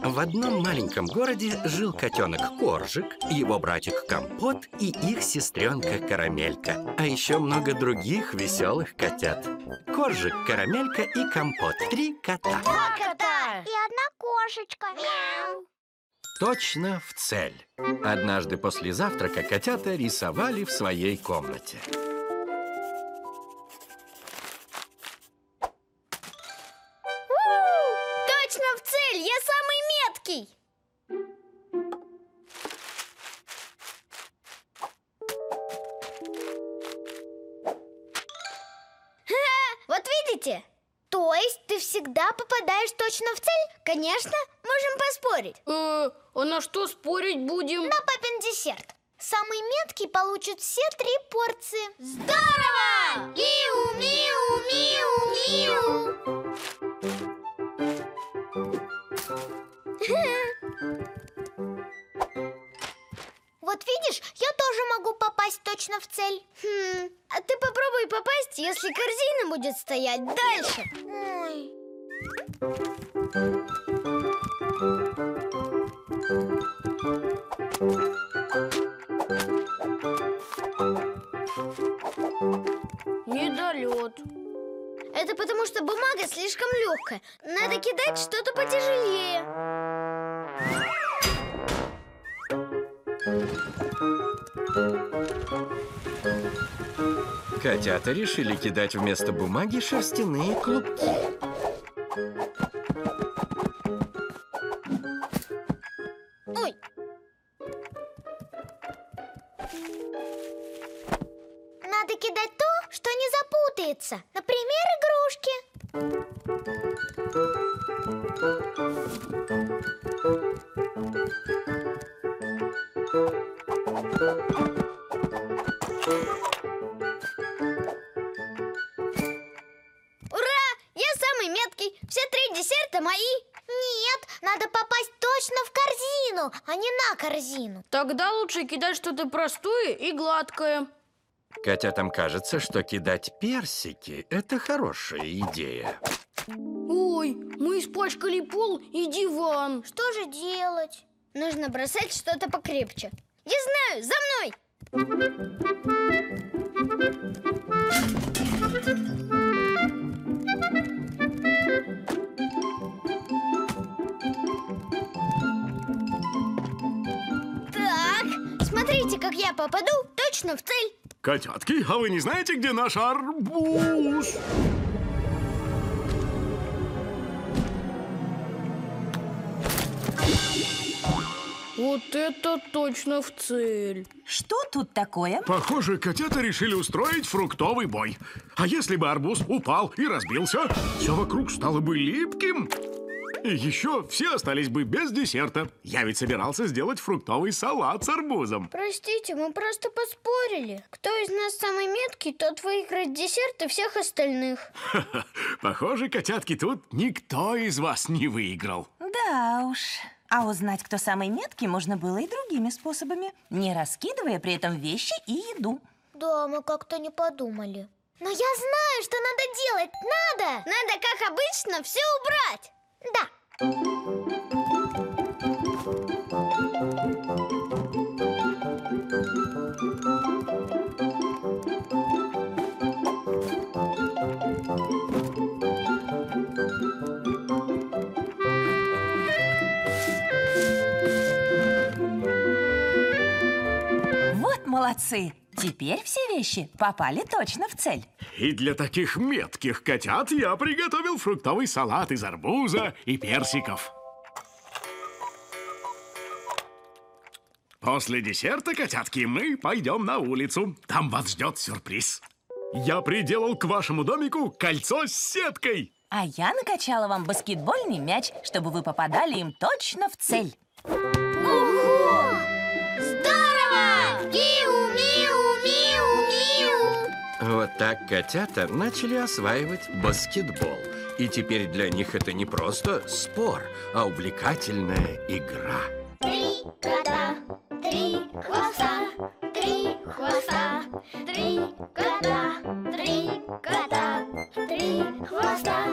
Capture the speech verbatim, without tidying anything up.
В одном маленьком городе жил котенок Коржик, его братик Компот и их сестренка Карамелька. А еще много других веселых котят. Коржик, Карамелька и Компот. Три кота. Два кота. И одна кошечка. Мяу. Точно в цель. Однажды после завтрака котята рисовали в своей комнате. Точно в цель! Я самый меткий! Вот видите? То есть ты всегда попадаешь точно в цель? Конечно, можем поспорить. Э, а на что спорить будем? На папин десерт. Самый меткий получит все три порции. Здорово! Миу, миу, миу, миу. Вот видишь, я тоже могу попасть точно в цель. Хм, а ты попробуй попасть, если корзина будет стоять дальше. Ой. Недолет. Это потому, что бумага слишком легкая. Надо кидать что-то потяжелее. Котята решили кидать вместо бумаги шерстяные клубки. Ой. Надо кидать то, что не запутается. Например, игрушки. Ура! Я самый меткий. Все три десерта мои. Нет, надо попасть точно в корзину, а не на корзину. Тогда лучше кидать что-то простое и гладкое. Котятам кажется, что кидать персики – это хорошая идея. Ой, мы испачкали пол и диван. Что же делать? Нужно бросать что-то покрепче. Я знаю, за мной! Так, смотрите, как я попаду точно в цель. Котятки, а вы не знаете, где наш арбуз? Вот это точно в цель. Что тут такое? Похоже, котята решили устроить фруктовый бой. А если бы арбуз упал и разбился, все вокруг стало бы липким. И еще все остались бы без десерта. Я ведь собирался сделать фруктовый салат с арбузом. Простите, мы просто поспорили. Кто из нас самый меткий, тот выиграет десерт и всех остальных. Похоже, котятки, тут никто из вас не выиграл. Да уж. А узнать, кто самый меткий, можно было и другими способами, не раскидывая при этом вещи и еду. Да, мы как-то не подумали. Но я знаю, что надо делать. Надо! Надо, как обычно, все убрать. Да. Вот молодцы! Теперь все вещи попали точно в цель. И для таких метких котят я приготовил фруктовый салат из арбуза и персиков. После десерта, котятки, мы пойдем на улицу. Там вас ждет сюрприз. Я приделал к вашему домику кольцо с сеткой. А я накачала вам баскетбольный мяч, чтобы вы попадали им точно в цель. Ого! Здорово! Миу, миу, миу, миу. Вот так котята начали осваивать баскетбол. И теперь для них это не просто спор, а увлекательная игра. Три кота, три хвоста, три хвоста, три кота, три кота, три хвоста.